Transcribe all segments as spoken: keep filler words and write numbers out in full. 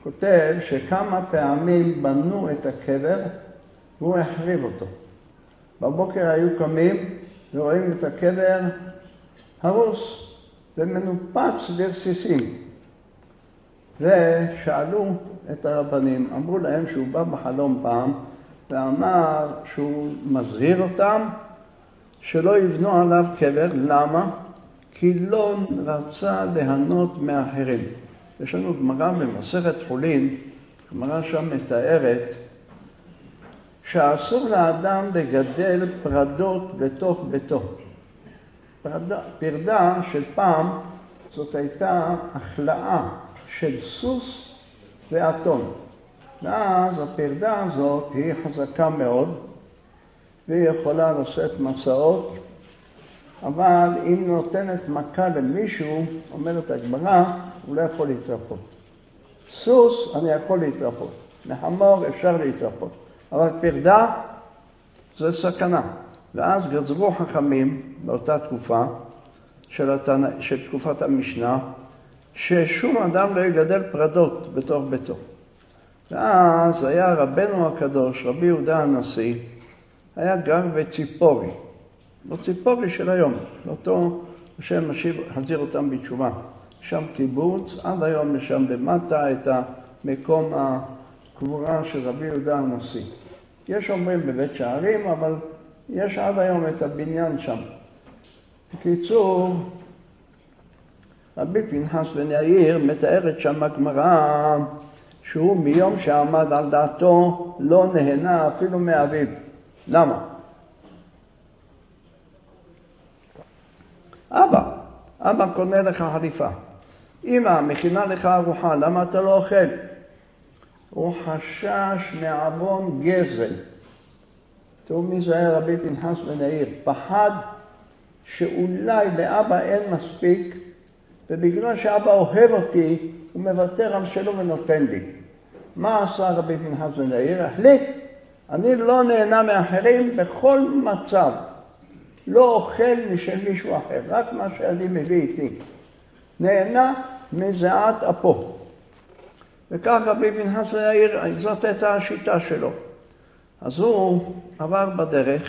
כותב שכמה פעמים בנו את הקבר והוא החריב אותו. בבוקר היו קמים ורואים את הקבר הרוס ומנופץ לרסיסים. ושאלו את הרבנים, אמרו להם שהוא בא בחלום פעם ואמר שהוא מזהיר אותם שלא יבנו עליו קבר. למה? כי לא רצה ליהנות מאחרים. יש לנו גמרא במסכת חולין, גמרא שם מתארת שאסור לאדם לגדל פרדות בתוך ביתו. פרדה, פרדה של פעם זאת הייתה החלאה של סוס ואתון. ואז הפרדה הזאת היא חזקה מאוד והיא יכולה לשאת מסעות, אבל אם נותנת מכה למישהו, אומרת הגמרא, הוא לא יכול להתרפות. סוס אני יכול להתרפות, לחמור אפשר להתרפות, אבל פרדה זה סכנה. ואז גזרו חכמים באותה תקופה של, התנא, של תקופת המשנה, ששום אדם לא יגדל פרדות בתוך ביתו. ואז היה רבנו הקדוש, רבי יהודה הנשיא, היה גר בציפורי, בציפורי של היום, אותו השם מחזיר אותם בתשובה. שם קיבוץ, עד היום לשם למטה את המקום הקבורה של רבי יהודה הנשיא. יש אומרים בבית שערים, אבל יש עד היום את הבניין שם. בקיצור, רבי פנחס בן יאיר מתארת שם הגמרא שהוא מיום שעמד על דעתו לא נהנה אפילו מאביו. למה? אבא, אבא קונה לך חליפה. אמא מכינה לך ארוחה, למה אתה לא אוכל? הוא חשש מעוון גזל. תראו מי זה היה רבי פנחס בן יאיר. פחד שאולי לאבא אין מספיק, ובגלל שאבא אוהב אותי, הוא מוותר על שלו ונותן לי. מה עשה רבי פנחס בן יאיר? החליט, אני לא נהנה מאחרים בכל מצב. לא אוכל משל מישהו אחר, רק מה שאני מביא איתי. נהנה מזיעת אפו. וכך רבי פנחס בן יאיר, זאת הייתה השיטה שלו. אז הוא עבר בדרך,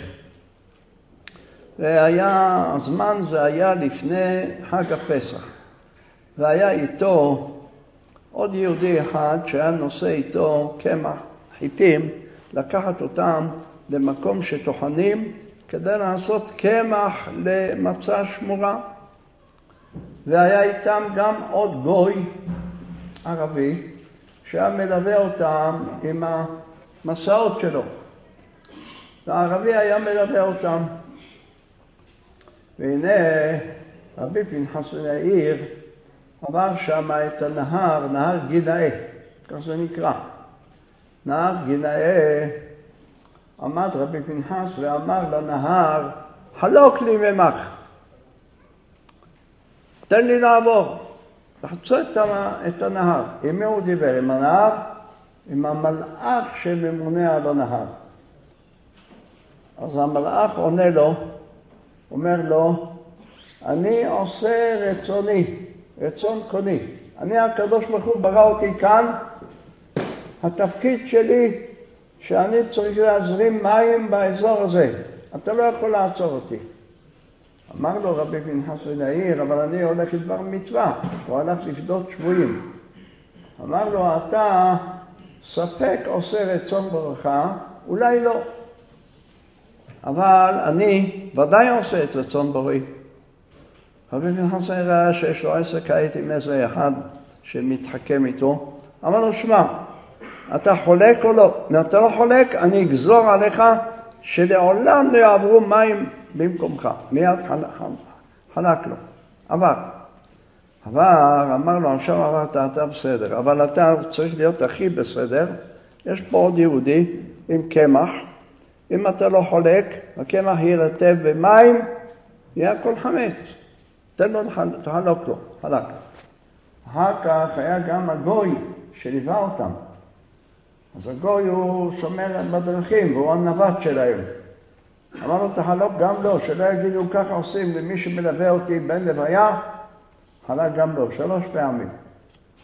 והיה, הזמן זה היה לפני חג הפסח. והיה איתו עוד יהודי אחד שהיה נושא איתו קמח, חיטים, לקחת אותם למקום שטוחנים כדי לעשות קמח למצה שמורה. והיה איתם גם עוד גוי ערבי שהיה מלווה אותם עם המסעות שלו. והערבי היה מלווה אותם. והנה רבי פנחס בן יאיר עבר שם את הנהר, נהר גינאה, כך זה נקרא. נהר גינאה, עמד רבי פנחס ואמר לנהר, חלוק לי ממך, תן לי לעבור, תחצה את הנהר. עם מי הוא דיבר? עם הנהר? עם המלאך שממונה על הנהר. אז המלאך עונה לו, אומר לו, אני עושה רצוני, רצון קוני. אני הקדוש ברוך הוא ברא אותי כאן, התפקיד שלי שאני צריך להזרים מים באזור הזה. אתה לא יכול לעצור אותי. אמר לו רבי פנחס בן יאיר, אבל אני הולך לדבר מצווה. הוא הלך לפדות שבויים. אמר לו, אתה ספק עושה רצון ברכה, אולי לא. אבל אני ודאי עושה את רצון בוראי. רבי פנחס ראה שיש לו עסק כעת עם איזה אחד שמתחכם איתו. אמר לו, שמע, אתה חולק או לא? אם אתה לא חולק, אני אגזור עליך שלעולם לא יעברו מים במקומך. מיד חלק לו. עבר. עבר, אמר לו, עכשיו עברת, אתה בסדר. אבל אתה צריך להיות הכי בסדר. יש פה עוד יהודי עם קמח. אם אתה לא חולק, הקמח יירטב במים, יהיה הכל חמץ. תן לו, תחלוק לו, חלק. אחר כך היה גם הגוי שליווה אותם. אז הגוי הוא שומר בדרכים, והוא הנווט שלהם. אמר לו, תחלוק גם לו, שלא יגידו ככה עושים למי שמלווה אותי בין לוויה, חלק גם לו, שלוש פעמים.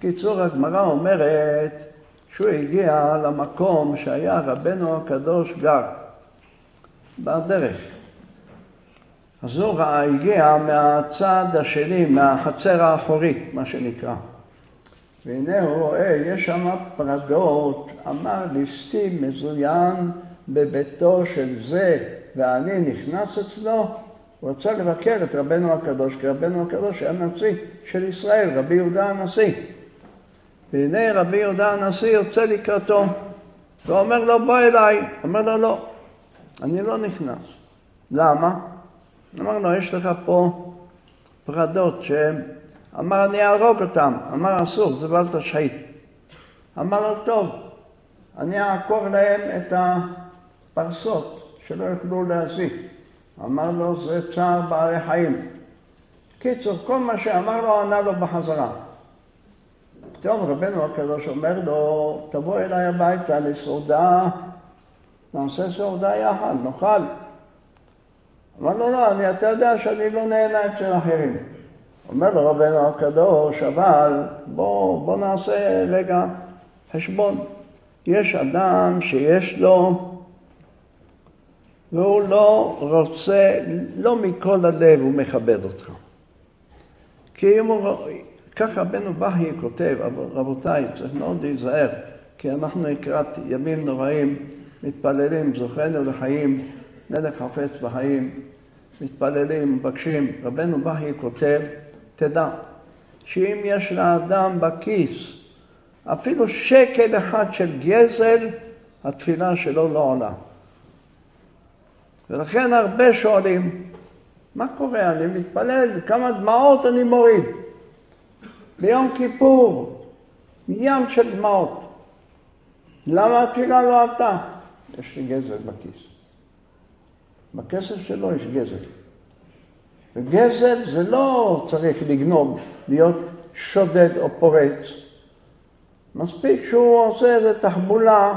קיצור, הגמרא אומרת שהוא הגיע למקום שהיה רבנו הקדוש גר, בדרך. אז הוא הגיע מהצד השני, מהחצר האחורית, מה שנקרא. והנה הוא רואה, יש שם פרדות, אמר ליסטי מזוין בביתו של זה, ואני נכנס אצלו, הוא רצה לבקר את רבנו הקדוש, כי רבנו הקדוש היה נשיא של ישראל, רבי יהודה הנשיא. והנה רבי יהודה הנשיא יוצא לקראתו, ואומר לו, בוא אליי. אומר לו, לא, אני לא נכנס. למה? אמר לו, יש לך פה פרדות שהם, אמר, אני אהרוג אותם. אמר, אסור, זה בל תשחית. אמר לו, טוב, אני אעקור להם את הפרסות, שלא יוכלו להזיק. אמר לו, זה צער בעלי חיים. קיצור, כל מה שאמר לו, ענה לו בחזרה. פתאום רבנו הקדוש אומר לו, תבוא אליי הביתה לסעודה, נעשה סעודה יחד, נאכל. אמר לו, לא, אני, אתה יודע שאני לא נהנה אצל אחרים. אומר לו רבנו הקדוש, אבל בוא, בוא נעשה רגע חשבון. יש אדם שיש לו, והוא לא רוצה, לא מכל הלב הוא מכבד אותך. כי אם הוא, ככה רבנו בכי כותב, רבותיי, צריך מאוד להיזהר, כי אנחנו לקראת ימים נוראים, מתפללים, זוכרנו לחיים, מלך חפץ בחיים, מתפללים, מבקשים. רבנו בכי כותב, תדע, שאם יש לאדם בכיס אפילו שקל אחד של גזל, התפילה שלו לא עולה. ולכן הרבה שואלים, מה קורה? אני מתפלל, כמה דמעות אני מוריד. ביום כיפור, ים של דמעות. למה התפילה לא עלתה? יש לי גזל בכיס. בכסף שלו יש גזל. וגזל זה לא צריך לגנוב, להיות שודד או פורץ. מספיק שהוא עושה איזו תחבולה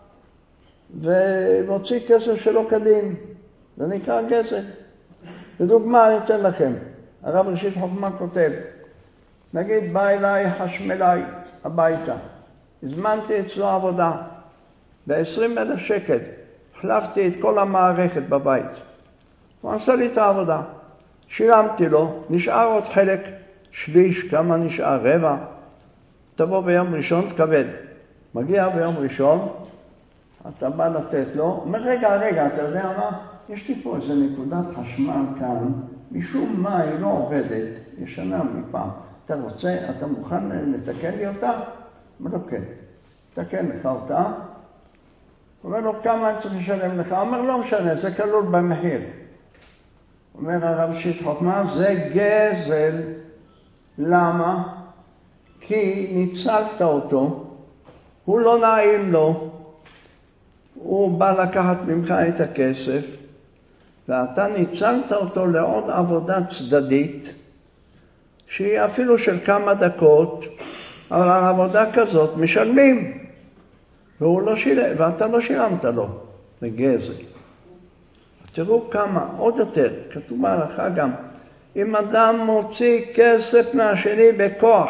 ומוציא כסף שלו כדין. זה נקרא גזל. לדוגמה, אני אתן לכם. הרב ראשית חוכמה כותב, נגיד, בא אליי חשמלאי הביתה. הזמנתי אצלו עבודה ב-עשרים אלף שקל. החלפתי את כל המערכת בבית. הוא עשה לי את העבודה. שילמתי לו, נשאר עוד חלק, שליש, כמה נשאר, רבע. תבוא ביום ראשון, תקבל. מגיע ביום ראשון, אתה בא לתת לו, אומר, רגע, רגע, אתה יודע מה? יש לי פה איזו נקודת חשמל כאן, משום מה היא לא עובדת, ישנה מפעם. אתה רוצה, אתה מוכן לתקן לי אותה? אומר לו, כן, תקן לך אותה. אומר לו, כמה אני צריך לשלם לך? אומר, לא משנה, זה כלול במחיר. אומר הרב ראשית חוכמה, זה גזל. למה? כי ניצלת אותו, הוא לא נעים לו, הוא בא לקחת ממך את הכסף, ואתה ניצלת אותו לעוד עבודה צדדית, שהיא אפילו של כמה דקות, אבל העבודה כזאת משלמים, והוא לא שילם, ואתה לא שילמת לו, זה גזל. תראו כמה, עוד יותר, כתוב בהלכה גם, אם אדם מוציא כסף מהשני בכוח,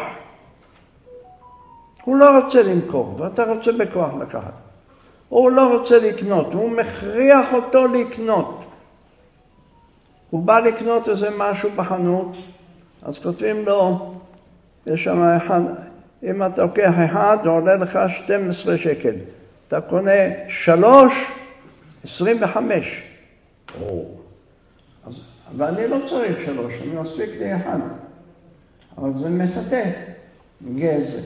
הוא לא רוצה למכור, ואתה רוצה בכוח לקחת. הוא לא רוצה לקנות, הוא מכריח אותו לקנות. הוא בא לקנות איזה משהו בחנות, אז כותבים לו, יש שם אחד, אם אתה לוקח אחד, זה עולה לך שתים עשרה שקל. אתה קונה שלוש, עשרים וחמש. או. אז, ואני לא צריך שלוש, אני מספיק לי אחד. אבל זה מפתה, גזל.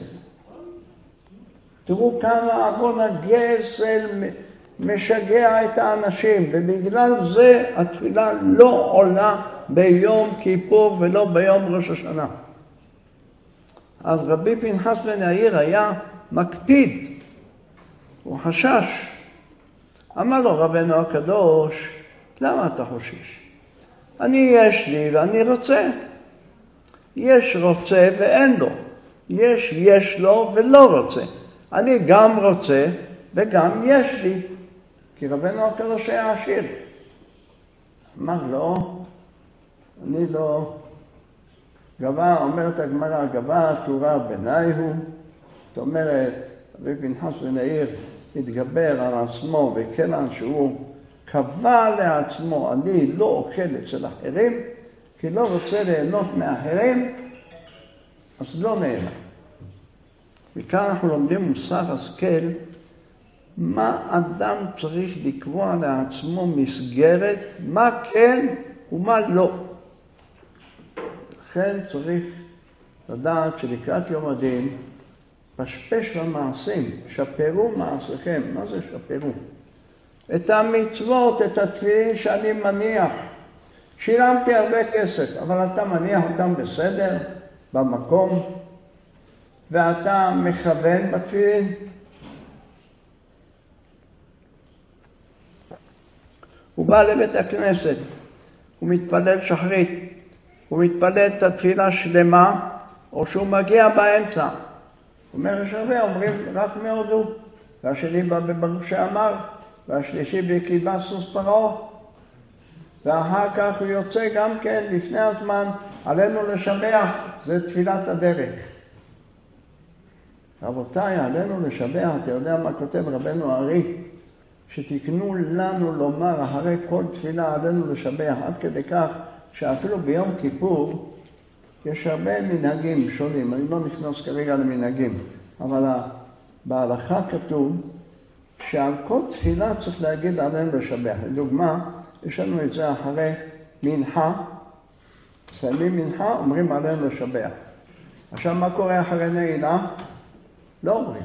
תראו כמה עוון הגזל משגע את האנשים, ובגלל זה התפילה לא עולה ביום כיפור ולא ביום ראש השנה. אז רבי פנחס בן יאיר היה מקפיד, הוא חשש. אמר לו רבנו הקדוש, למה אתה חושש? אני יש לי ואני רוצה. יש רוצה ואין לו. יש יש לו ולא רוצה. אני גם רוצה וגם יש לי. כי רבנו הקדוש היה עשיר. אמר לו, אני לא, גבה, אומרת הגמרא, גבה תורה בעיני הוא, זאת אומרת, רבי פנחס בן יאיר התגבר על עצמו וכיוון שהוא קבע לעצמו, אני לא אוכל אצל אחרים, כי לא רוצה ליהנות מאחרים, אז לא נהנה. וכאן אנחנו לומדים מוסר השכל, מה אדם צריך לקבוע לעצמו מסגרת, מה כן ומה לא. לכן צריך לדעת שלקראת יום הדין, פשפש למעשים, שפרו מעשיכם. מה זה שפרו? את המצוות, את התפילין שאני מניח. שילמתי הרבה כסף, אבל אתה מניח אותם בסדר, במקום, ואתה מכוון בתפילין. הוא בא לבית הכנסת, הוא מתפלל שחרית, הוא מתפלל את התפילה שלמה, או שהוא מגיע באמצע. הוא אומר, יש הרבה, אומרים רק מהודו, והשני בא בברוך שאמר, והשלישי בקליבה סוס פרעה, ואחר כך הוא יוצא גם כן לפני הזמן, עלינו לשבח, זה תפילת הדרך. רבותיי, עלינו לשבח, אתה יודע מה כותב רבנו הארי? שתקנו לנו לומר אחרי כל תפילה עלינו לשבח, עד כדי כך שאפילו ביום כיפור יש הרבה מנהגים שונים, אני לא נכנס כרגע למנהגים, אבל בהלכה כתוב שעל כל תפילה צריך להגיד עלינו לשבח. לדוגמה, יש לנו את זה אחרי מנחה, מסיימים מנחה, אומרים עלינו לשבח. עכשיו מה קורה אחרי נעילה? לא אומרים.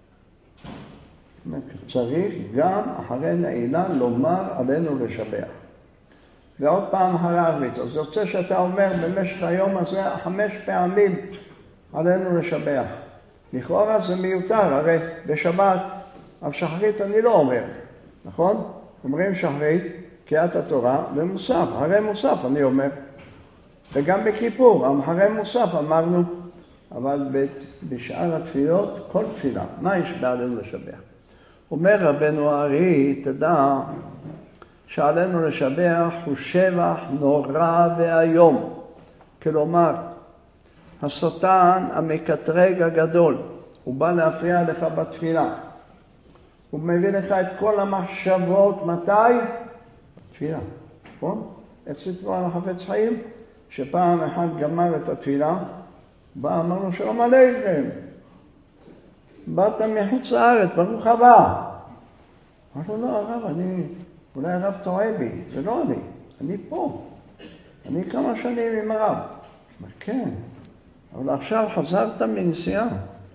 צריך גם אחרי נעילה לומר עלינו לשבח. ועוד פעם אחרי ערבית. אז יוצא שאתה אומר במשך היום הזה חמש פעמים עלינו לשבח. לכאורה זה מיותר, הרי בשבת על שחרית אני לא אומר, נכון? אומרים שחרית, קריאת התורה ומוסף. הרי מוסף אני אומר. וגם בכיפור, אחרי מוסף אמרנו, אבל בשאר התפילות, כל תפילה, מה יש בעלינו לשבח? אומר רבנו הארי, תדע שעלינו לשבח הוא שבח נורא והיום. כלומר, השטן המקטרג הגדול, הוא בא להפריע לך בתפילה. הוא מביא לך את כל המחשבות, מתי? בתפילה, נכון? איך סיפרו על החפץ חיים? שפעם אחד גמר את התפילה, בא אמרנו שלום עליכם. באת מחוץ לארץ, ברוך הבא. אמרנו, לא, הרב, אני, אולי הרב טועה בי, זה לא אני, אני פה. אני כמה שנים עם הרב. אמר, כן, אבל עכשיו חזרת מנסיעה.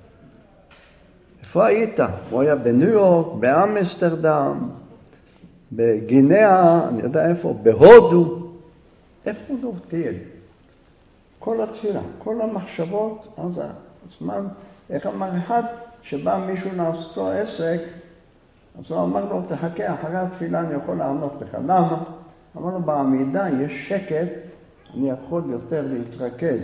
איפה היית? הוא היה בניו יורק, באמסטרדם, בגינאה, אני יודע איפה, בהודו. איפה הוא תהיה? כל התפילה, כל המחשבות, אז הזמן, איך אמר אחד, שבא מישהו לעשותו עסק, אז הוא אמר לו, תחכה, אחרי התפילה אני יכול לענות לך. למה? אמר לו, בעמידה יש שקט, אני יכול יותר להתרכז.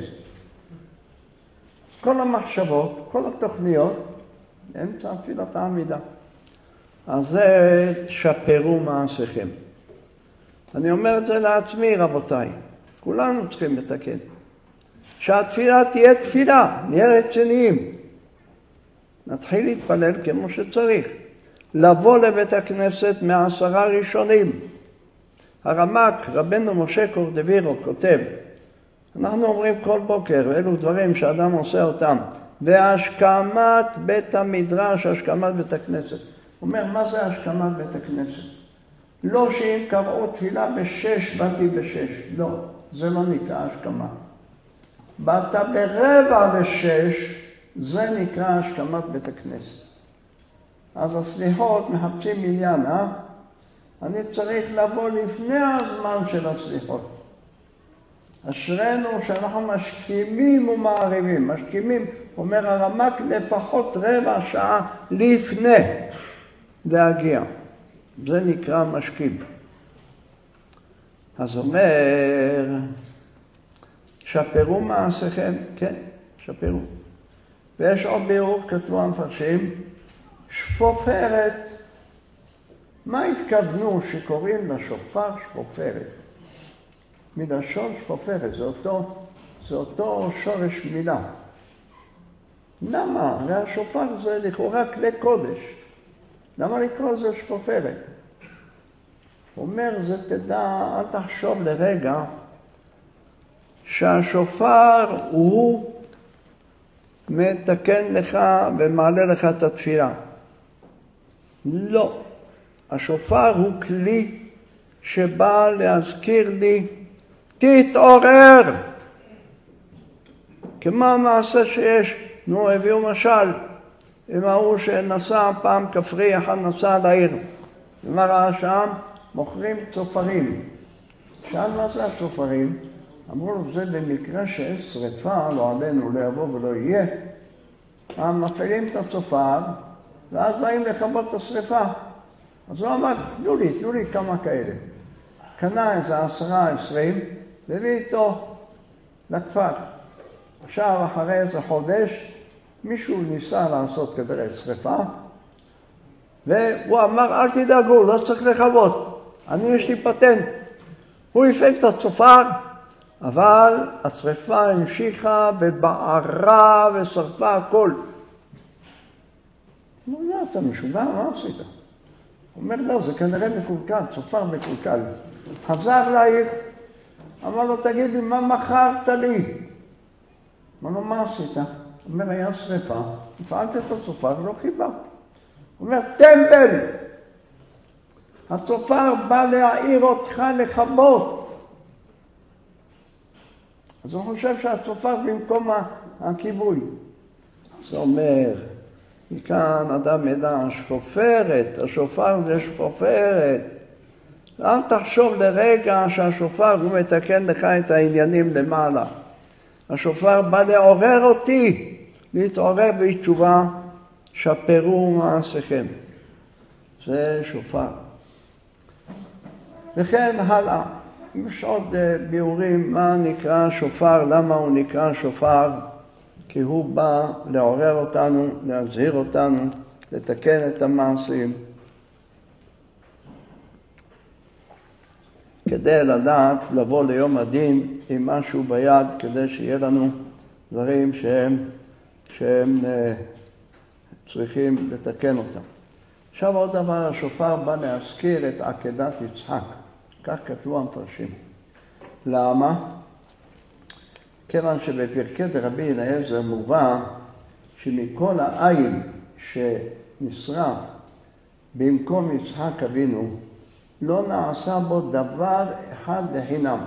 כל המחשבות, כל התוכניות, אמצע תפילת העמידה. אז זה שפרו מעשיכם. אני אומר את זה לעצמי, רבותיי. כולנו צריכים לתקן. שהתפילה תהיה תפילה, נהיה רציניים. נתחיל להתפלל כמו שצריך. לבוא לבית הכנסת מעשרה ראשונים. הרמ"ק, רבנו משה קורדווירו, כותב, אנחנו אומרים כל בוקר, אלו דברים שאדם עושה אותם, והשכמת בית המדרש, השכמת בית הכנסת. הוא אומר, מה זה השכמת בית הכנסת? לא שאם קראו תפילה בשש, באתי בשש. לא, זה לא נקרא השכמה. באת ברבע לשש, זה נקרא השכמת בית הכנסת. אז הסליחות מחפשים עניין, אה? אני צריך לבוא לפני הזמן של הסליחות. אשרנו שאנחנו משכימים ומעריבים. משכימים, אומר הרמ"ק, לפחות רבע שעה לפני להגיע. זה נקרא משכים. אז אומר, שפרו מעשיכם, כן, שפרו. ויש עוד ביאור, כתבו המפרשים, שפופרת. מה התכוונו שקוראים לשופר שפופרת? מלשון שפופרת, זה אותו זה אותו שורש מילה. למה? הרי השופר זה לכאורה כלי קודש. למה לקרוא לזה שפופרת? הוא אומר, זה תדע, אל תחשוב לרגע, שהשופר הוא מתקן לך ומעלה לך את התפילה. לא. השופר הוא כלי שבא להזכיר לי, תתעורר! כמו המעשה שיש, נו, הביאו משל, עם ההוא שנסע פעם כפרי, אחד נסע על העיר. ומה ראה שם? מוכרים צופרים. שאל מה זה הצופרים? אמרו לו, זה במקרה שיש שריפה, לא עלינו, לא יבוא ולא יהיה. הם מפעילים את הצופר, ואז באים לכבות את השריפה. אז הוא אמר, תנו לי, תנו לי כמה כאלה. קנה איזה עשרה, עשרים, והביא איתו לכפר. עכשיו, אחרי איזה חודש, מישהו ניסה לעשות כדאי שריפה, והוא אמר, אל תדאגו, לא צריך לכבות. אני יש לי פטנט. הוא הפעיל את הצופר, אבל השריפה המשיכה ובערה ושרפה הכל. הוא אומר, אתה משוגע, מה עשית? הוא אומר, לא, זה כנראה מקולקל, צופר מקולקל. חזר לעיר, אמר לו, תגיד לי, מה מכרת לי? אמר לו, מה עשית? הוא אומר, היה שריפה, הפעלת את הצופר ולא חיבה. הוא אומר, טמבל! הצופר בא להעיר אותך לכבות. אז הוא חושב שהצופר במקום הכיבוי. זה אומר, מכאן אדם ידע, שפופרת, השופר זה שפופרת. אל תחשוב לרגע שהשופר הוא מתקן לך את העניינים למעלה. השופר בא לעורר אותי, להתעורר בתשובה, שפרו מעשיכם. זה שופר. וכן הלאה. יש עוד ביאורים מה נקרא שופר, למה הוא נקרא שופר, כי הוא בא לעורר אותנו, להזהיר אותנו, לתקן את המעשים. כדי לדעת לבוא ליום הדין עם משהו ביד, כדי שיהיה לנו דברים שהם, שהם צריכים לתקן אותם. עכשיו עוד דבר, השופר בא להזכיר את עקדת יצחק. כך כתבו המפרשים. למה? כיוון שבפרקי דרבי אליעזר מובא שמכל העין שנשרף במקום יצחק אבינו, לא נעשה בו דבר אחד לחינם.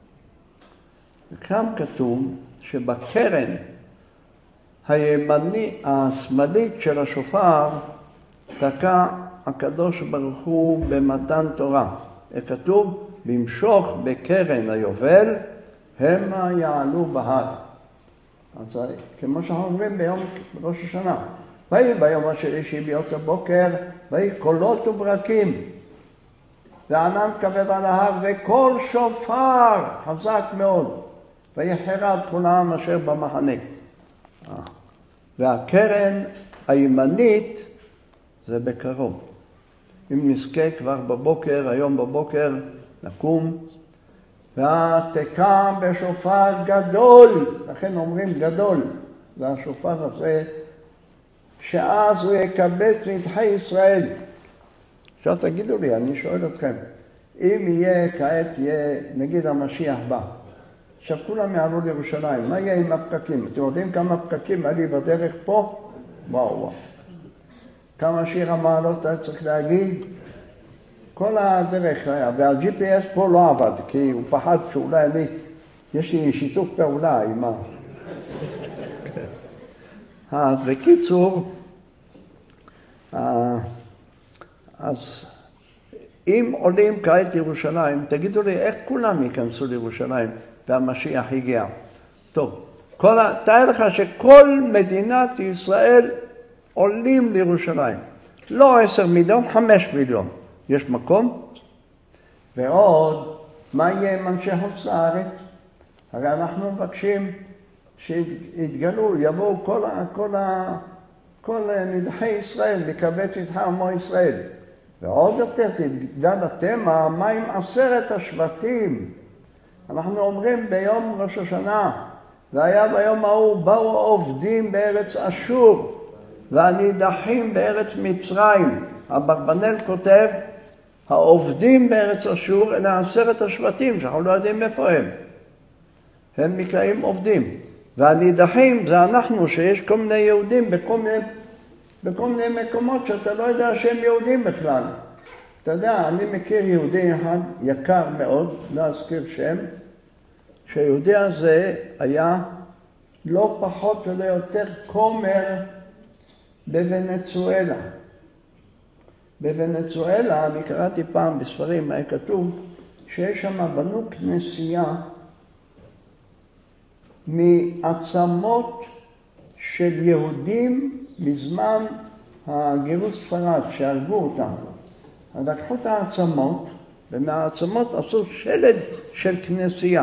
וכאן כתוב שבקרן הימני, השמאלית של השופר, תקע הקדוש ברוך הוא במתן תורה. כתוב, במשוך בקרן היובל, המה יעלו בהר. אז כמו שאנחנו אומרים ביום ראש השנה, ויהי ביום השלישי ביות הבוקר, ויהי קולות וברקים, וענן כבד על ההר, וכל שופר חזק מאוד, ויחרד כל העם אשר במחנה. והקרן הימנית זה בקרוב. אם נזכה כבר בבוקר, היום בבוקר, נקום, והתקע בשופר גדול, לכן אומרים גדול, זה השופר הזה, שאז הוא יקבץ נדחי ישראל. עכשיו תגידו לי, אני שואל אתכם, אם יהיה כעת, יהיה נגיד המשיח בא, עכשיו כולם יעלו לירושלים, מה יהיה עם הפקקים? אתם יודעים כמה פקקים היה לי בדרך פה? וואו וואו. כמה שיר המעלות היה צריך להגיד? כל הדרך היה, וה-ג'י פי אס פה לא עבד, כי הוא פחד שאולי אני, יש לי שיתוף פעולה עם ה... אז בקיצור, אז אם עולים כעת ירושלים, תגידו לי איך כולם ייכנסו לירושלים והמשיח הגיע. טוב, כל ה... תאר לך שכל מדינת ישראל עולים לירושלים. לא עשר מיליון, חמש מיליון. יש מקום? ועוד, מה יהיה עם אנשי חוץ לארץ? הרי אנחנו מבקשים שיתגלו, יבואו כל, כל, כל נדחי ישראל, לקבץ איתך עמו ישראל. ועוד יותר, תתגל התמה, מה עם עשרת השבטים? אנחנו אומרים ביום ראש השנה, והיה ביום ההוא באו עובדים בארץ אשור והנידחים בארץ מצרים. אברבנאל כותב, העובדים בארץ אשור אלה עשרת השבטים שאנחנו לא יודעים איפה הם. הם נקראים עובדים. והנידחים זה אנחנו, שיש כל מיני יהודים בכל מיני, בכל מיני מקומות שאתה לא יודע שהם יהודים בכלל. אתה יודע, אני מכיר יהודי אחד יקר מאוד, לא אזכיר שם, שהיהודי הזה היה לא פחות ולא יותר כומר בוונצואלה. בוונצואלה, אני קראתי פעם בספרים, היה כתוב שיש שם בנו כנסייה מעצמות של יהודים בזמן הגירוש ספרד, שהרגו אותם. אז לקחו את העצמות, ומהעצמות עשו שלד של כנסייה.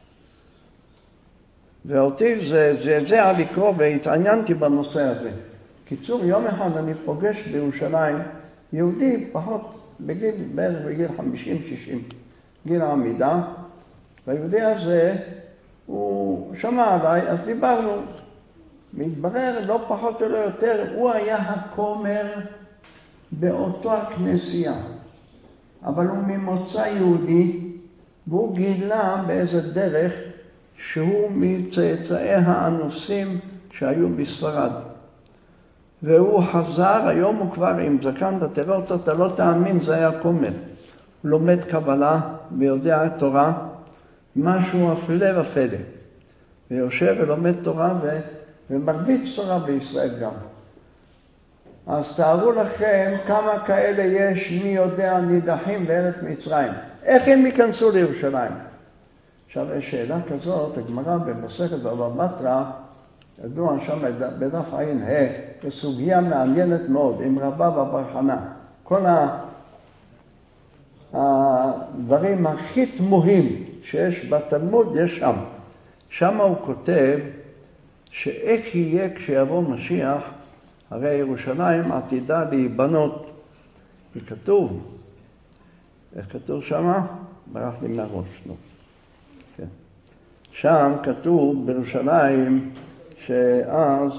ואותי זה, זה, זה היה לקרוא והתעניינתי בנושא הזה. קיצור, יום אחד אני פוגש בירושלים יהודי פחות בגיל, בערך בגיל חמישים שישים, גיל העמידה, והיהודי הזה, הוא שמע עליי, אז דיברנו, מתברר לא פחות ולא יותר, הוא היה הכומר באותו הכנסייה, אבל הוא ממוצא יהודי, והוא גילה באיזה דרך שהוא מצאצאי האנוסים שהיו בספרד. והוא חזר, היום הוא כבר עם זקן, אתה תראה אותו, אתה לא תאמין, זה היה כומר. הוא לומד קבלה ויודע תורה, משהו הפלא ופלא. ויושב ולומד תורה ו... ומרביץ תורה בישראל גם. אז תארו לכם כמה כאלה יש, מי יודע, נידחים בארץ מצרים. איך הם ייכנסו לירושלים? עכשיו, יש שאלה כזאת, הגמרא במסכת בבא בתרא, ידוע שם בדף עין ה', בסוגיה מעניינת מאוד, עם רבא בבר חנא. כל הדברים הכי תמוהים שיש בתלמוד יש שם. שם הוא כותב שאיך יהיה כשיבוא משיח, הרי ירושלים עתידה להיבנות. וכתוב, איך כתוב שמה? ברח לי מהראש, לא. כן. שם כתוב בירושלים שאז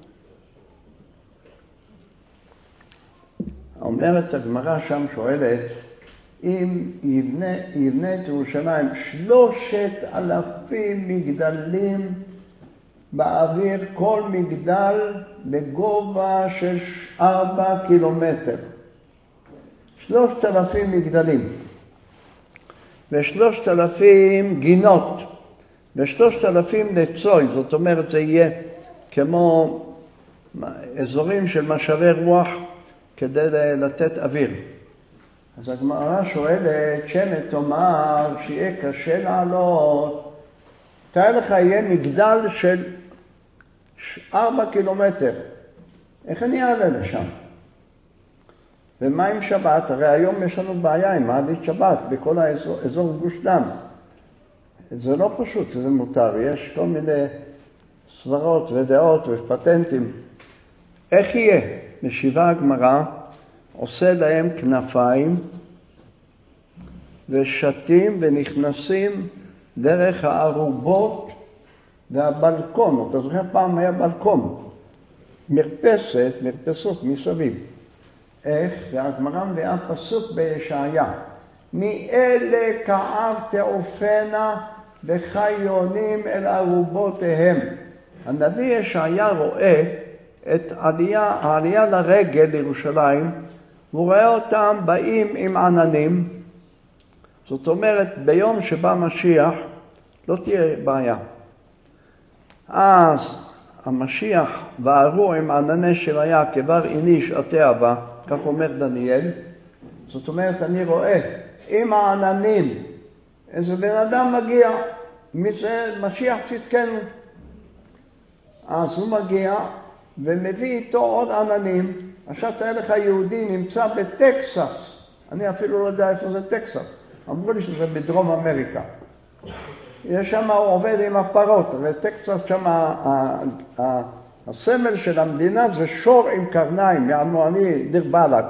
אומרת הגמרא שם שואלת, אם יבנה, יבנה את ירושלים שלושת אלפים מגדלים באוויר, כל מגדל בגובה של ארבע קילומטר. שלושת אלפים מגדלים. ושלושת אלפים גינות. ושלושת אלפים לצוי. זאת אומרת, זה יהיה כמו אזורים של משאבי רוח כדי לתת אוויר. אז הגמרא שואלת, שמת תאמר שיהיה קשה לעלות, תאר לך יהיה מגדל של ארבע קילומטר, איך אני אעלה לשם? ומה עם שבת? הרי היום יש לנו בעיה עם מעלית שבת בכל האזור, אזור גוש דן. זה לא פשוט, זה מותר, יש כל מיני סברות ודעות ופטנטים. איך יהיה? משיבה הגמרא, עושה להם כנפיים ושתים ונכנסים דרך הארובות והבלקון. אתה זוכר פעם היה בלקון, מרפסת, מרפסות מסביב. איך? והגמרא מביאה פסוק בישעיה. מאלה כעב תעופנה וחיונים אל ארובותיהם. הנביא ישעיה רואה את עלייה, העלייה לרגל לירושלים, והוא רואה אותם באים עם עננים. זאת אומרת, ביום שבא משיח לא תהיה בעיה. אז המשיח וערו עם ענני שריה כבר איני שעתי אהבה, כך אומר דניאל. זאת אומרת, אני רואה עם העננים איזה בן אדם מגיע, מזה משיח צדקנו. אז הוא מגיע ומביא איתו עוד עננים. עכשיו תראה לך יהודי נמצא בטקסס, אני אפילו לא יודע איפה זה טקסס, אמרו לי שזה בדרום אמריקה. יש שם, הוא עובד עם הפרות, וטקסס שם הסמל של המדינה זה שור עם קרניים, יענו אני דיר בלק.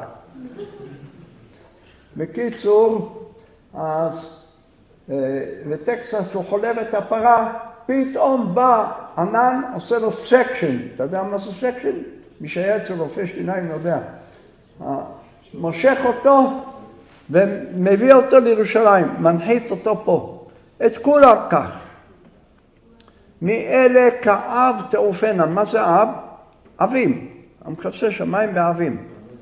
בקיצור, אז, וטקסס הוא חולב את הפרה, פתאום בא ענן, עושה לו סקשן. אתה יודע מה זה סקשן? מי שהיה אצל רופא שיניים יודע. מושך אותו ומביא אותו לירושלים, מנחית אותו פה. את כולם כך. מאלה כאב תעופנה. מה זה אב? אבים. המכסה שמיים באבים.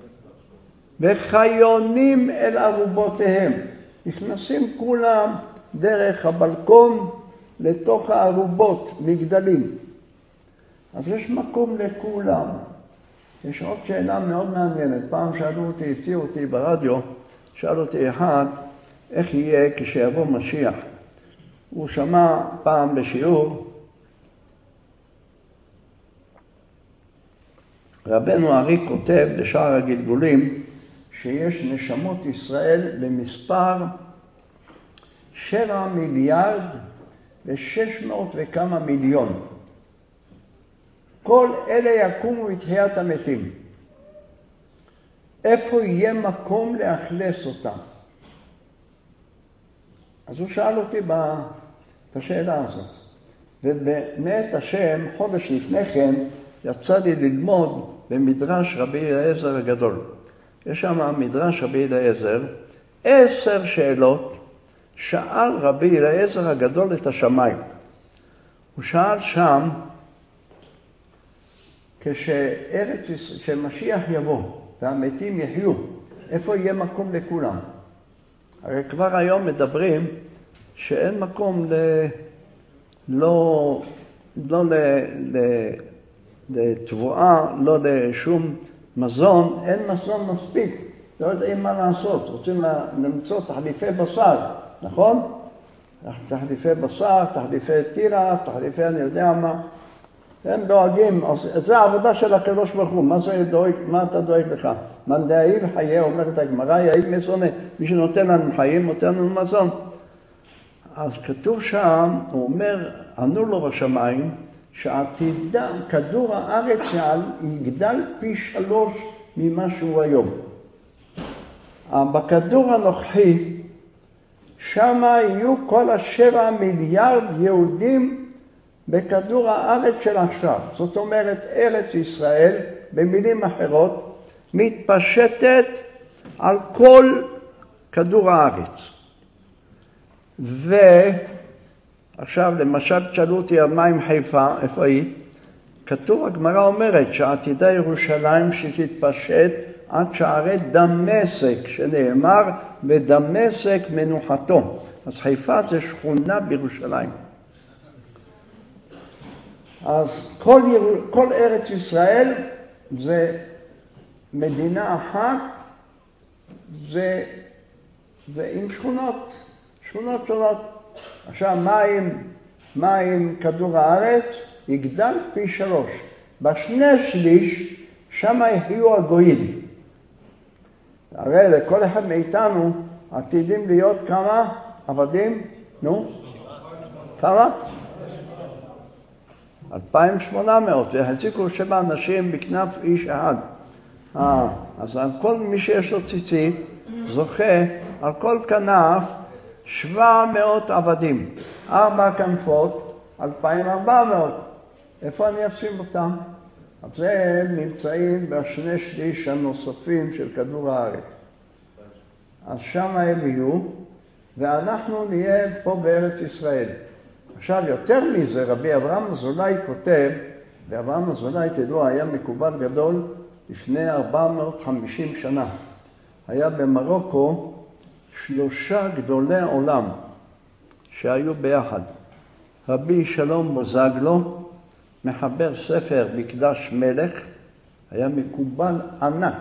וחיונים אל ארובותיהם. נכנסים כולם דרך הבלקון לתוך הארובות, מגדלים. אז יש מקום לכולם. יש עוד שאלה מאוד מעניינת. פעם שאלו אותי, הפתיעו אותי ברדיו, שאל אותי אחד, איך יהיה כשיבוא משיח? הוא שמע פעם בשיעור, רבנו ארי כותב לשאר הגלגולים, שיש נשמות ישראל במספר שבע מיליארד ושש מאות וכמה מיליון. כל אלה יקומו בתחיית המתים. איפה יהיה מקום לאכלס אותם? אז הוא שאל אותי את השאלה הזאת. ובאמת השם, חודש לפני כן, יצא לי ללמוד במדרש רבי אליעזר הגדול. יש שם מדרש רבי אליעזר, עשר שאלות שאל רבי אליעזר הגדול את השמיים. הוא שאל שם, כשארץ, כשמשיח יבוא והמתים יחיו, איפה יהיה מקום לכולם? הרי כבר היום מדברים שאין מקום ל... לא, לא ל... ל... לתבואה, לא לשום מזון, אין מזון מספיק. לא יודעים מה לעשות. רוצים למצוא תחליפי בשר, נכון? תחליפי בשר, תחליפי טירה, תחליפי אני יודע מה. הם דואגים, זה העבודה של הקדוש ברוך הוא. מה זה דואג, מה אתה דואג לך? מאן דאיב חיה, אומרת הגמרא, יעיל משונא. מי שנותן לנו חיים, נותן לנו מזון. אז כתוב שם, הוא אומר, ענו לו בשמיים, שעתידה, כדור הארץ יגדל פי שלוש ממה שהוא היום. בכדור הנוכחי, שם יהיו כל השבע מיליארד יהודים בכדור הארץ של עכשיו. זאת אומרת, ארץ ישראל, במילים אחרות, מתפשטת על כל כדור הארץ. ו... עכשיו, למשל, תשאלו אותי על מים חיפה, איפה היא? כתוב, הגמרא אומרת שעתידה ירושלים שתתפשט עד שערי דמשק, שנאמר, ודמשק מנוחתו. אז חיפה זה שכונה בירושלים. אז כל, כל ארץ ישראל זה מדינה אחת, זה, זה עם שכונות, שכונות שונות. עכשיו, מים, מים כדור הארץ יגדל פי שלוש. בשני שליש, שם יחיו הגויים. הרי לכל אחד מאיתנו עתידים להיות כמה עבדים? נו? כמה? אלפיים ושמונה מאות. והציקו שבע אנשים בכנף איש אחד. אה, אז על כל מי שיש לו ציצית, זוכה על כל כנף, שבע מאות עבדים, ארבע כנפות, אלפיים ארבע מאות. איפה אני אשים אותם? אז הם נמצאים בשני שליש הנוספים של כדור הארץ. אז שם הם יהיו, ואנחנו נהיה פה בארץ ישראל. עכשיו, יותר מזה, רבי אברהם אזולאי כותב, ואברהם אזולאי, תדעו, היה מקובל גדול לפני ארבע מאות וחמישים שנה. היה במרוקו, שלושה גדולי עולם שהיו ביחד. רבי שלום בוזגלו, מחבר ספר מקדש מלך, היה מקובל ענק.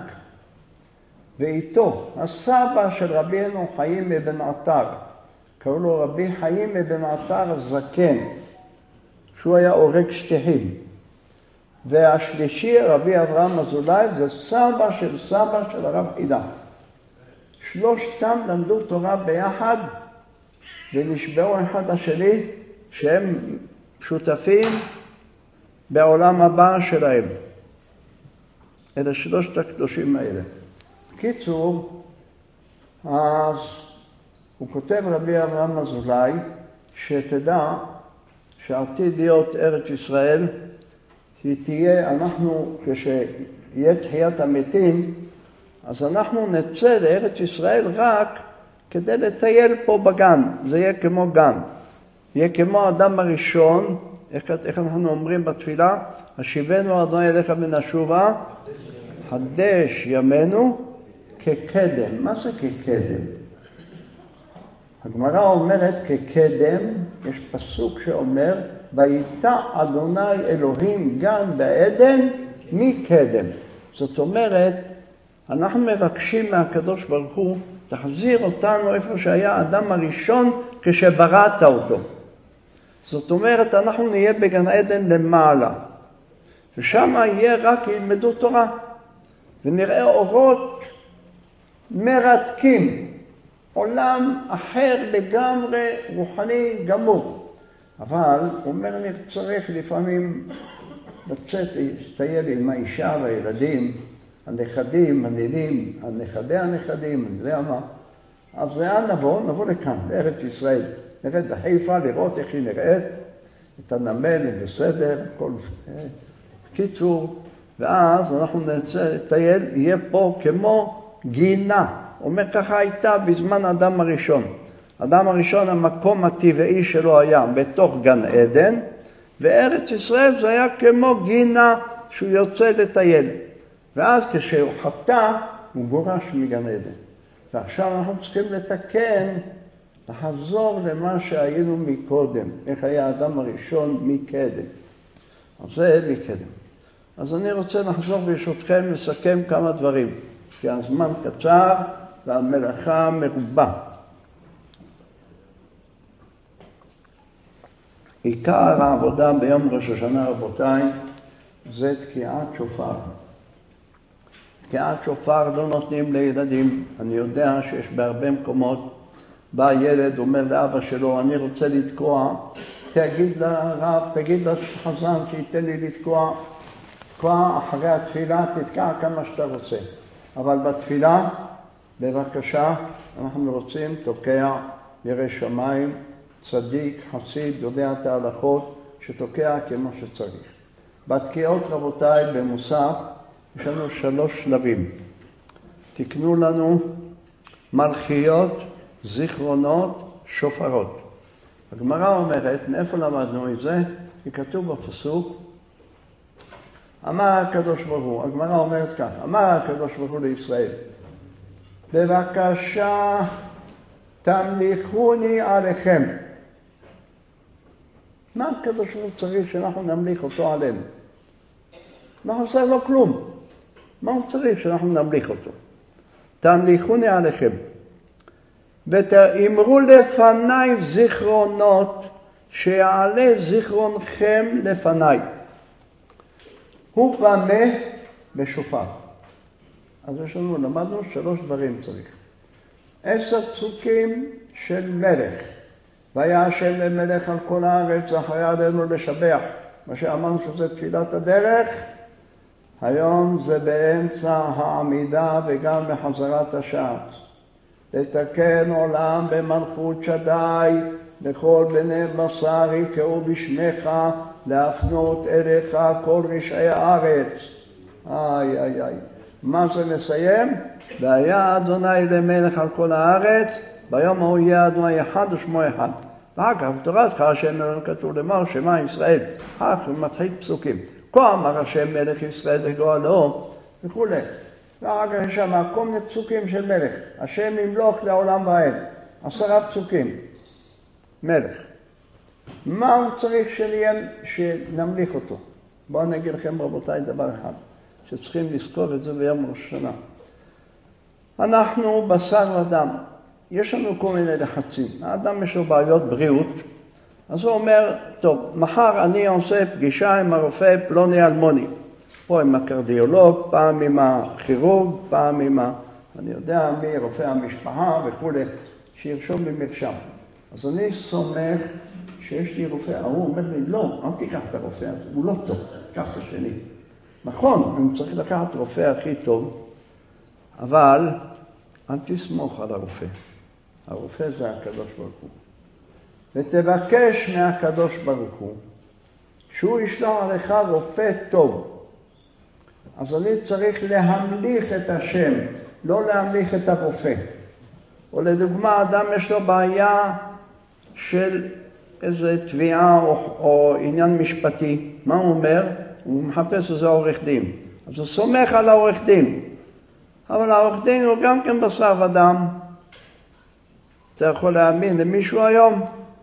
ואיתו הסבא של רבינו חיים אבן עטר, קראו לו רבי חיים אבן עטר הזקן, שהוא היה אורג שטיחים. והשלישי, רבי אברהם אזולאי, זה סבא של סבא של הרב חידה. שלושתם למדו תורה ביחד ונשבעו אחד השני שהם שותפים בעולם הבא שלהם. אלה שלושת הקדושים האלה. קיצור, אז הוא כותב רבי אברהם אזולאי שתדע שעתיד להיות ארץ ישראל, היא תהיה, אנחנו, כשיהיה תחיית המתים, אז אנחנו נצא לארץ ישראל רק כדי לטייל פה בגן. זה יהיה כמו גן. יהיה כמו האדם הראשון, איך, איך אנחנו אומרים בתפילה? השיבנו אדוני אליך ונשובה, חדש ימינו כקדם. מה זה כקדם? הגמרא אומרת כקדם, יש פסוק שאומר, ויטע אדוני אלוהים גן בעדן מקדם. זאת אומרת, אנחנו מבקשים מהקדוש ברוך הוא, תחזיר אותנו איפה שהיה האדם הראשון כשבראת אותו. זאת אומרת, אנחנו נהיה בגן עדן למעלה. ושם יהיה רק ילמדו תורה. ונראה אורות מרתקים. עולם אחר לגמרי, רוחני גמור. אבל, אומר אני צריך לפעמים לצאת, להסתייל עם האישה והילדים, הנכדים, הנינים, הנכדי הנכדים, אני יודע מה. אז לאן נבוא? נבוא לכאן, לארץ ישראל. נראית בחיפה, לראות איך היא נראית, את הנמל, בסדר, כל קיצור. ואז אנחנו נצא לטייל, יהיה פה כמו גינה. אומר ככה הייתה בזמן האדם הראשון. האדם הראשון, המקום הטבעי שלו היה בתוך גן עדן, וארץ ישראל זה היה כמו גינה שהוא יוצא לטייל. ואז כשהוא חטא, הוא גורש מגן עדן. ועכשיו אנחנו צריכים לתקן, לחזור למה שהיינו מקודם. איך היה האדם הראשון מקדם. אז זה מקדם. אז אני רוצה לחזור ברשותכם לסכם כמה דברים. כי הזמן קצר והמלאכה מרובה. עיקר העבודה ביום ראש השנה, רבותיי, זה תקיעת שופר. תקיעת שופר לא נותנים לילדים. אני יודע שיש בהרבה מקומות, בא ילד, אומר לאבא שלו, אני רוצה לתקוע, תגיד לרב, תגיד לחזן שייתן לי לתקוע, תקוע אחרי התפילה, תתקע כמה שאתה רוצה. אבל בתפילה, בבקשה, אנחנו רוצים תוקע ירא שמיים, צדיק, חסיד, יודע את ההלכות, שתוקע כמו שצריך. בתקיעות, רבותיי, במוסף, יש לנו שלוש שלבים. תקנו לנו מלכיות, זיכרונות, שופרות. הגמרא אומרת, מאיפה למדנו את זה? כי כתוב בפסוק, אמר הקדוש ברוך הוא, הגמרא אומרת כך, אמר הקדוש ברוך הוא לישראל, בבקשה תמליכוני עליכם. מה הקדוש ברוך הוא צריך שאנחנו נמליך אותו עלינו? לא עושה לו כלום. מה הוא צריך שאנחנו נמליך אותו? תמליכוני עליכם. ותאמרו לפניי זיכרונות, שיעלה זיכרונכם לפניי. הוא במה בשופר. אז יש לנו, למדנו שלוש דברים צריך. עשר פסוקים של מלך. והיה השם למלך על כל הארץ, אחרי עלינו לשבח. מה שאמרנו שזה תפילת הדרך, היום זה באמצע העמידה וגם בחזרת השעת. לתקן עולם במלכות שדי, לכל בני בשר יקראו בשמך, להפנות אליך כל רשעי הארץ. איי איי איי. מה זה מסיים? והיה אדוני למלך על כל הארץ, ביום ההוא יהיה אדוני אחד ושמו אחד. ואחר כך בתורת חר השם אלוהינו כתוב לאמור שמע ישראל. אחר כך מתחיל פסוקים. כה אמר השם מלך ישראל לגואלו וכו'. ואחר כך יש שם כל מיני פסוקים של מלך. השם ימלוך לעולם ועד. עשרה פסוקים. מלך. מה הוא צריך שנהיה, שנמליך אותו? בואו נגיד לכם רבותיי דבר אחד, שצריכים לזכור את זה ביום ראש השנה. אנחנו בשר ודם. יש לנו כל מיני לחצים. האדם יש לו בעיות בריאות, אז הוא אומר, טוב, מחר אני עושה פגישה עם הרופא פלוני אלמוני. פה עם הקרדיולוג, פעם עם הכירורג, פעם עם ה... אני יודע מי רופא המשפחה וכו', שירשום לי מרשם. אז אני סומך שיש לי רופא, הוא אומר לי, לא, אל תיקח את הרופא הזה, הוא לא טוב, קח את השני. נכון, אני צריך לקחת רופא הכי טוב, אבל אל תסמוך על הרופא. הרופא זה הקדוש ברוך הוא. ותבקש מהקדוש ברוך הוא שהוא ישלח עליך רופא טוב. אז אני צריך להמליך את השם, לא להמליך את הרופא. או לדוגמה, אדם יש לו בעיה של איזו תביעה או, או עניין משפטי. מה הוא אומר? הוא מחפש איזה עורך דין. אז הוא סומך על העורך דין. אבל העורך דין הוא גם כן בשר ודם. אתה יכול להאמין למישהו היום?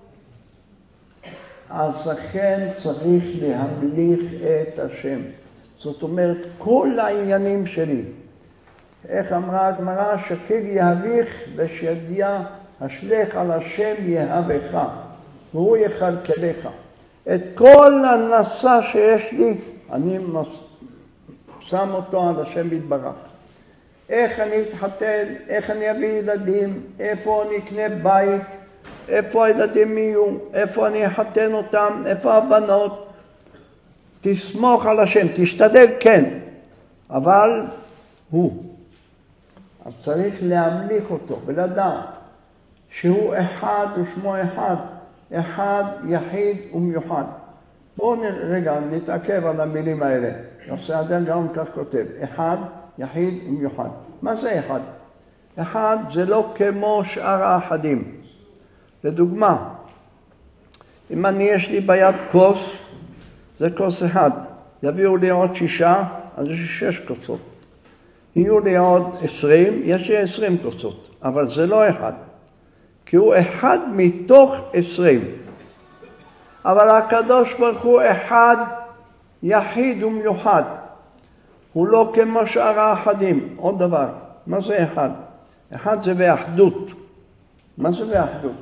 אז לכן צריך להמליך את השם. זאת אומרת, כל העניינים שלי, איך אמרה הגמרא, שכיל יהביך ושידיע השלך על השם יהבך, והוא יכלכלך. את כל הנשא שיש לי, אני שם אותו על השם יתברך. איך אני אתחתן, איך אני אביא ילדים, איפה אני אקנה בית, איפה הילדים יהיו, איפה אני אחתן אותם, איפה הבנות. תסמוך על השם, תשתדל כן, אבל הוא. אז צריך להמליך אותו ולדעת שהוא אחד ושמו אחד, אחד יחיד ומיוחד. בואו רגע נתעכב על המילים האלה. יוסי אדן גם כך כותב, אחד יחיד ומיוחד. מה זה אחד? אחד זה לא כמו שאר האחדים. לדוגמה, אם אני יש לי ביד כוס, זה כוס אחד. יביאו לי עוד שישה, אז יש שש כוסות. יהיו לי עוד עשרים, יש לי עשרים כוסות. אבל זה לא אחד. כי הוא אחד מתוך עשרים. אבל הקדוש ברוך הוא אחד יחיד ומיוחד. הוא לא כמו שאר האחדים. עוד דבר. מה זה אחד? אחד זה באחדות. מה זה באחדות?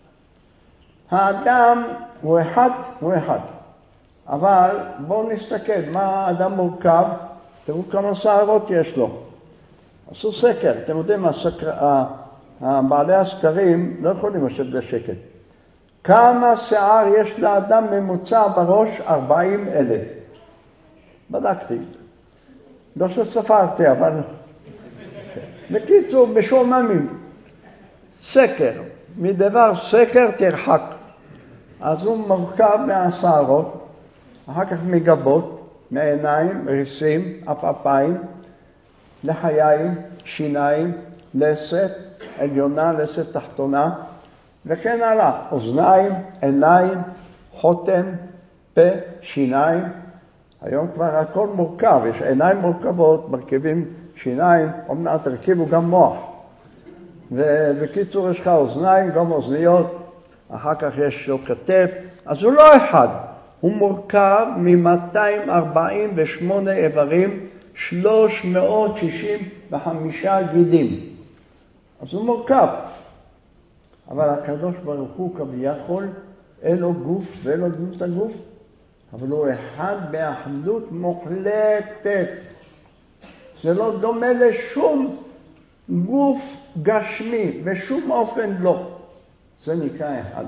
האדם הוא אחד, הוא אחד. אבל בואו נסתכל, מה האדם מורכב? תראו כמה שערות יש לו. עשו סקר, אתם יודעים, הסקר, בעלי הסקרים לא יכולים לשבת בשקט. כמה שיער יש לאדם ממוצע בראש? ארבעים אלף. בדקתי. לא שספרתי, אבל... בקיצור, בשוממים. סקר. מדבר סקר תרחק. אז הוא מורכב מהשערות, אחר כך מגבות, מעיניים, ריסים, אפיים, לחיים, שיניים, לסת עליונה, לסת תחתונה, וכן הלאה. אוזניים, עיניים, חותם, פה, שיניים. היום כבר הכל מורכב, יש עיניים מורכבות, מרכיבים שיניים, אומנם תרכיבו גם מוח. ובקיצור יש לך אוזניים, גם אוזניות, אחר כך יש לו כתף, אז הוא לא אחד. הוא מורכב מ-מאתיים ארבעים ושמונה איברים, שלוש מאות שישים וחמישה גידים. אז הוא מורכב. אבל הקדוש ברוך הוא כביכול, אין לו גוף ואין לו דמות הגוף, אבל הוא אחד באחדות מוחלטת. זה לא דומה לשום גוף גשמי, בשום אופן לא. זה נקרא אחד.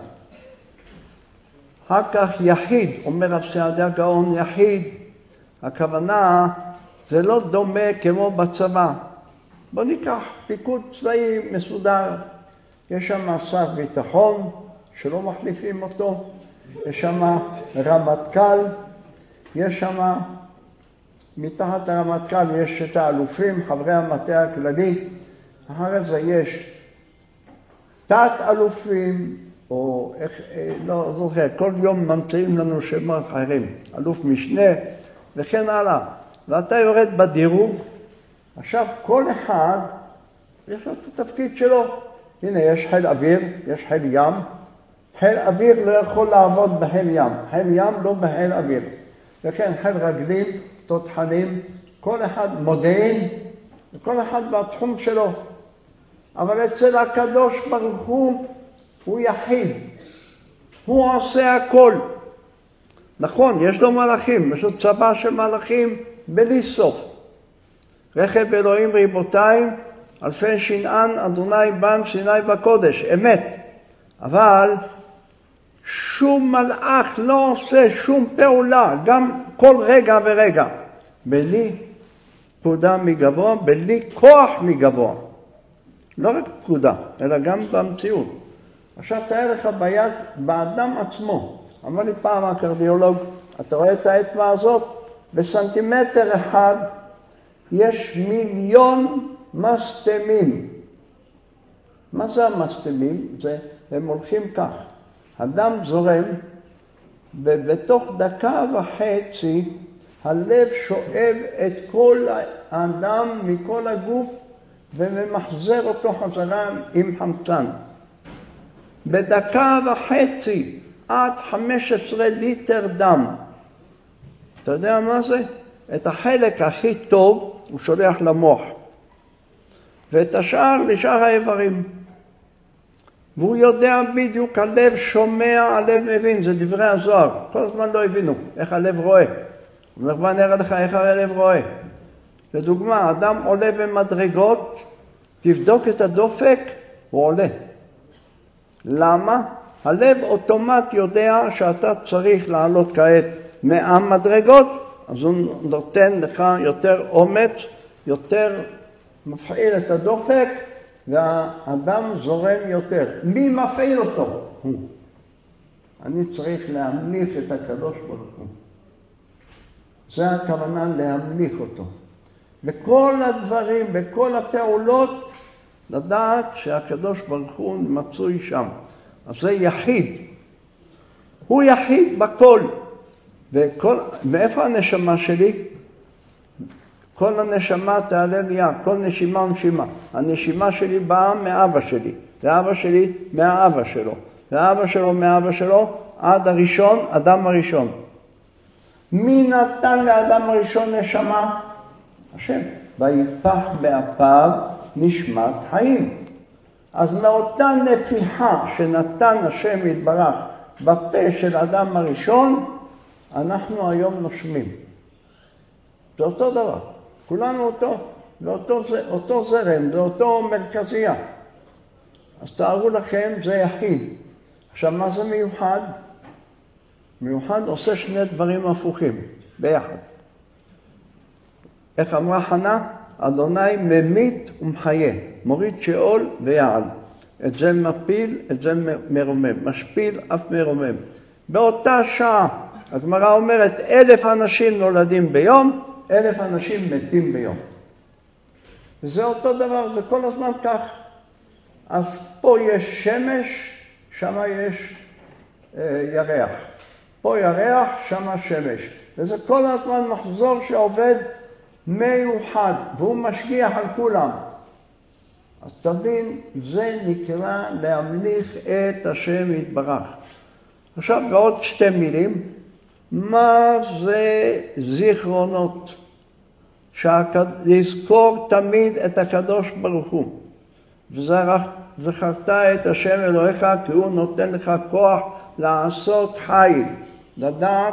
אחר כך יחיד, אומר רב סעדיה גאון, יחיד. הכוונה, זה לא דומה כמו בצבא. בוא ניקח פיקוד צבאי מסודר. יש שם שר ביטחון, שלא מחליפים אותו. יש שם רמטכ"ל. יש שם, מתחת הרמטכ"ל יש את האלופים, חברי המטה הכללי. אחרי זה יש תת אלופים, או איך, לא זוכר, כל יום ממציאים לנו שמות אחרים, אלוף משנה וכן הלאה. ואתה יורד בדירוג, עכשיו כל אחד יש לו את התפקיד שלו. הנה יש חיל אוויר, יש חיל ים. חיל אוויר לא יכול לעבוד בחיל ים, חיל ים לא בחיל אוויר. וכן חיל רגלים, תותחנים, כל אחד מודיעין, וכל אחד בתחום שלו. אבל אצל הקדוש ברוך הוא, הוא יחיד. הוא עושה הכל. נכון, יש לו מלאכים, יש לו צבא של מלאכים בלי סוף. רכב אלוהים ריבותיים, אלפי שנען, אדוני בם סיני בקודש, אמת. אבל שום מלאך לא עושה שום פעולה, גם כל רגע ורגע, בלי פקודה מגבוה, בלי כוח מגבוה. לא רק פקודה, אלא גם במציאות. עכשיו תאר לך ביד, באדם עצמו. אמר לי פעם הקרדיולוג, אתה רואה את האצבע הזאת? בסנטימטר אחד יש מיליון מסתמים. מה זה המסתמים? זה, הם הולכים כך. הדם זורם, ובתוך דקה וחצי הלב שואב את כל האדם מכל הגוף וממחזר אותו חזרה עם חמצן. בדקה וחצי עד חמש עשרה ליטר דם. אתה יודע מה זה? את החלק הכי טוב הוא שולח למוח, ואת השאר לשאר האיברים. והוא יודע בדיוק, הלב שומע, הלב מבין, זה דברי הזוהר. כל הזמן לא הבינו איך הלב רואה. הוא אומר, נראה לך איך הלב רואה. לדוגמה, אדם עולה במדרגות, תבדוק את הדופק, הוא עולה. למה? הלב אוטומט יודע שאתה צריך לעלות כעת מאה מדרגות, אז הוא נותן לך יותר אומץ, יותר מפעיל את הדופק, והאדם זורם יותר. מי מפעיל אותו? הוא. אני צריך להמליך את הקדוש ברוך הוא. זה הכוונה להמליך אותו. בכל הדברים, בכל הפעולות, לדעת שהקדוש ברוך הוא מצוי שם. אז זה יחיד. הוא יחיד בכל. וכל, מאיפה הנשמה שלי? כל הנשמה תעלה לי, כל נשימה ונשימה. הנשימה שלי באה מאבא שלי, ואבא שלי מהאבא שלו, ואבא שלו מהאבא שלו, עד הראשון, אדם הראשון. מי נתן לאדם הראשון נשמה? השם. ויפח באפיו נשמת חיים. אז מאותה נפיחה שנתן השם יתברך בפה של אדם הראשון, אנחנו היום נושמים. זה אותו דבר. כולנו אותו, זה אותו, אותו זרם, זה אותו מרכזייה. אז תארו לכם, זה יחיד. עכשיו, מה זה מיוחד? מיוחד עושה שני דברים הפוכים, ביחד. איך אמרה חנה? אדוני ממית ומחיה, מוריד שאול ויעל. את זה מפיל, את זה מרומם. משפיל אף מרומם. באותה שעה, הגמרא אומרת, אלף אנשים נולדים ביום, אלף אנשים מתים ביום. וזה אותו דבר, זה כל הזמן כך. אז פה יש שמש, שם יש אה, ירח. פה ירח, שם שמש. וזה כל הזמן מחזור שעובד מיוחד, והוא משגיח על כולם. אז תבין, זה נקרא להמליך את השם יתברך. עכשיו בעוד שתי מילים, מה זה זיכרונות? לזכור תמיד את הקדוש ברוך הוא. וזכרת את השם אלוהיך, כי הוא נותן לך כוח לעשות חיל. לדעת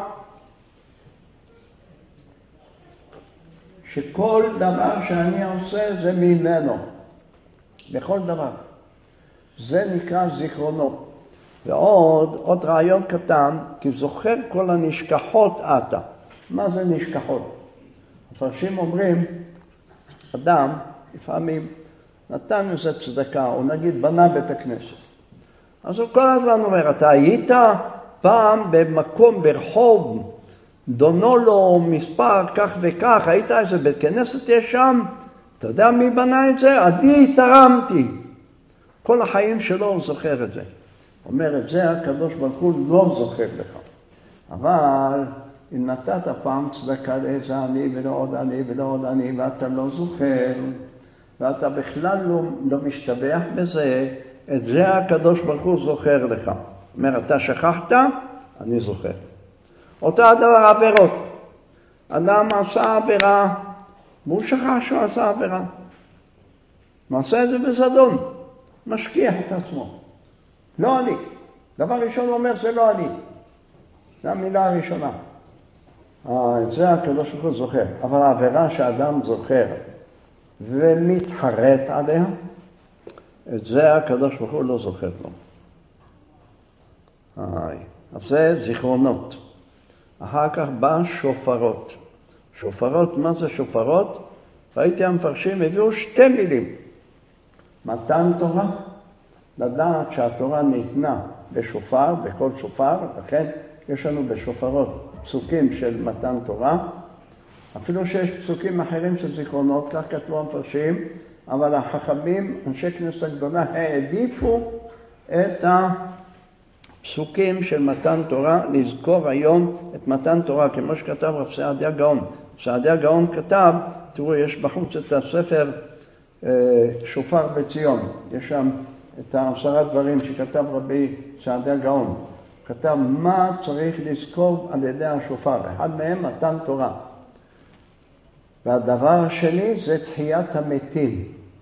שכל דבר שאני עושה זה ממנו. בכל דבר. זה נקרא זיכרונות. ועוד, עוד רעיון קטן, כי זוכר כל הנשכחות אתה. מה זה נשכחות? הפרשים אומרים, אדם לפעמים נתן איזה צדקה, או נגיד בנה בית הכנסת. אז הוא כל הזמן אומר, אתה היית פעם במקום, ברחוב, דונו לו מספר כך וכך, היית איזה בית כנסת יש שם, אתה יודע מי בנה את זה? אני תרמתי. כל החיים שלו הוא זוכר את זה. אומר את זה, הקדוש ברוך הוא לא זוכר לך. אבל אם נתת פעם צדקה לאיזה עני ולעוד עני ולעוד עני, ואתה לא זוכר, ואתה בכלל לא, לא משתבח בזה, את זה הקדוש ברוך הוא זוכר לך. אומר, אתה שכחת, אני זוכר. אותה הדבר עבירות. אדם עשה עבירה, והוא שכח שהוא עשה עבירה. מעשה את זה בזדון, משכיח את עצמו. לא אני. דבר ראשון הוא אומר, זה לא אני. זו המילה הראשונה. אה, את זה הקדוש ברוך הוא זוכר. אבל העבירה שאדם זוכר ומתחרט עליה, את זה הקדוש ברוך הוא לא זוכר לו. איי, אז זה זיכרונות. אחר כך בא שופרות. שופרות, מה זה שופרות? ראיתי המפרשים, הביאו שתי מילים. מתן תורה לדעת שהתורה ניתנה בשופר, בכל שופר, לכן יש לנו בשופרות פסוקים של מתן תורה, אפילו שיש פסוקים אחרים של זיכרונות, כך כתבו המפרשים, אבל החכמים, אנשי כנסת הגדולה, העדיפו את הפסוקים של מתן תורה, לזכור היום את מתן תורה, כמו שכתב רב סעדיה גאון. סעדיה גאון כתב, תראו, יש בחוץ את הספר שופר בציון, יש שם את העשרה דברים שכתב רבי סעדיה גאון. כתב מה צריך לזכור על ידי השופר, אחד מהם מתן תורה. והדבר השני זה תחיית המתים.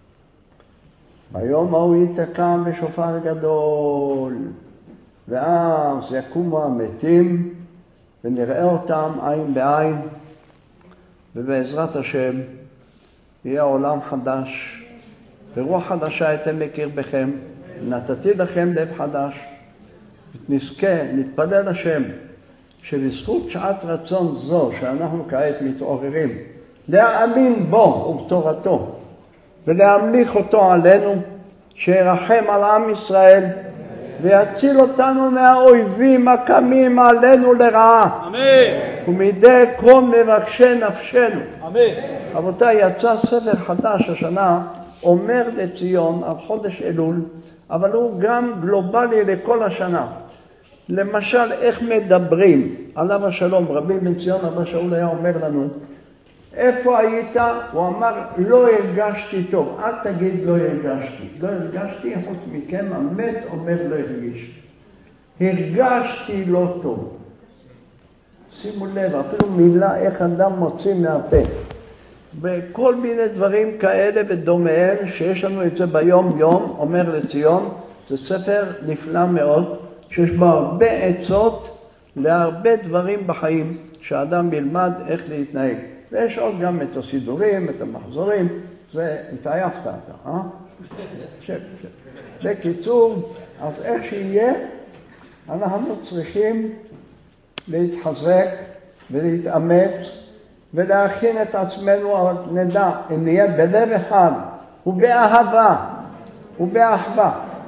ביום ההוא ייתקע בשופר גדול, ואז יקומו המתים ונראה אותם עין בעין, ובעזרת השם יהיה עולם חדש, ורוח חדשה אתם בקרבכם, נתתי לכם לב חדש. נזכה, נתפלל השם, שבזכות שעת רצון זו שאנחנו כעת מתעוררים, להאמין בו ובתורתו, ולהמליך אותו עלינו, שירחם על עם ישראל, ויציל אותנו מהאויבים הקמים עלינו לרעה. אמן. ומידי כל מבקשי נפשנו. אמן. רבותיי, יצא ספר חדש השנה, אומר לציון על חודש אלול, אבל הוא גם גלובלי לכל השנה. למשל, איך מדברים, עליו השלום, רבי בן ציון אבא שאול היה אומר לנו, איפה היית? הוא אמר, לא הרגשתי טוב. אל תגיד לא הרגשתי. לא הרגשתי, חוץ מכם, המת אומר לא הרגיש. הרגשתי לא טוב. שימו לב, אפילו מילה איך אדם מוציא מהפה. וכל מיני דברים כאלה ודומיהם שיש לנו את זה ביום יום, אומר לציון, זה ספר נפלא מאוד, שיש בו הרבה עצות להרבה דברים בחיים, שהאדם ילמד איך להתנהג. ויש עוד גם את הסידורים, את המחזורים, זה התעייפת אתה, אה? שב, שב. בקיצור, אז איך שיהיה, אנחנו צריכים להתחזק ולהתאמץ ולהכין את עצמנו, נדע, אם נהיה בלב אחד ובאהבה ובאחווה,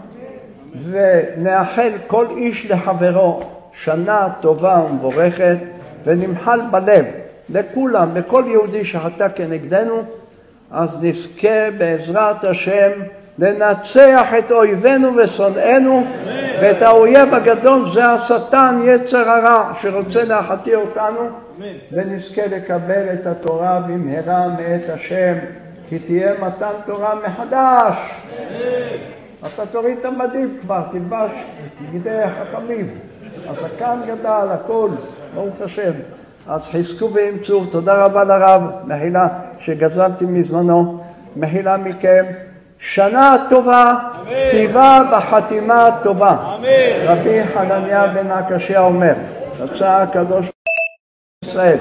ונאחל כל איש לחברו שנה טובה ומבורכת, ונמחל בלב לכולם, לכל יהודי שחטא כנגדנו, אז נזכה בעזרת השם לנצח את אויבינו ושונאינו, ואת האויב הגדול זה השטן, יצר הרע, שרוצה להחטיא אותנו, ונזכה לקבל את התורה במהרה מאת השם, כי תהיה מתן תורה מחדש. אתה תוריד את המדים כבר, תלבש בגדי החכמים, הזקן גדל, הכל, ברוך השם. אז חזקו ואמצו, תודה רבה לרב, מחילה שגזלתי מזמנו, מחילה מכם, שנה טובה, כתיבה בחתימה טובה. רבי חנניה בן עקשיא אומר, רצה הקדוש ישראל,